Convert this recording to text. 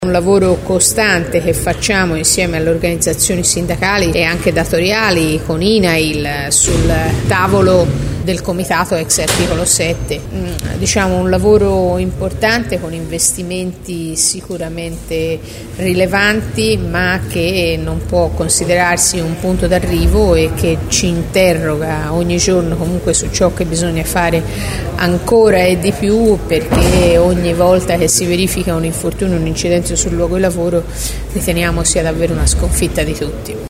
Un lavoro costante che facciamo insieme alle organizzazioni sindacali e anche datoriali con INAIL sul tavolo del comitato ex articolo 7. Un lavoro importante con investimenti sicuramente rilevanti, ma che non può considerarsi un punto d'arrivo e che ci interroga ogni giorno comunque su ciò che bisogna fare ancora e di più, perché ogni volta che si verifica un infortunio, un incidente sul luogo di lavoro, riteniamo sia davvero una sconfitta di tutti.